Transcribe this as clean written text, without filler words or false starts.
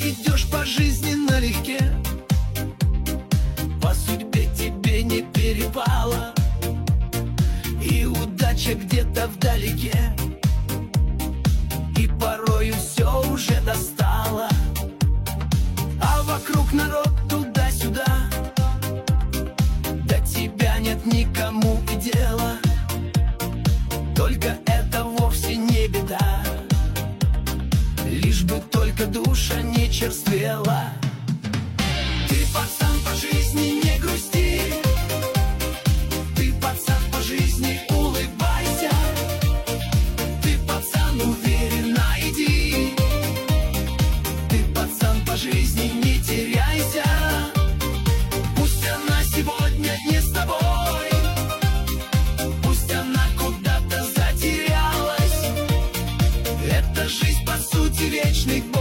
идешь по жизни налегке, по судьбе тебе не перепало, и удача где-то вдалеке, и порою все уже достало, а вокруг народ туда-сюда, до тебя нет никому и дела. Только это вовсе не беда, лишь бы только душа не черствела. Ты, пацан, по жизни не грусти, ты, пацан, по жизни улыбайся, ты, пацан, уверенно иди, ты, пацан, по жизни не теряйся. Пусть она сегодня не с тобой, пусть она куда-то затерялась, эта жизнь по сути вечный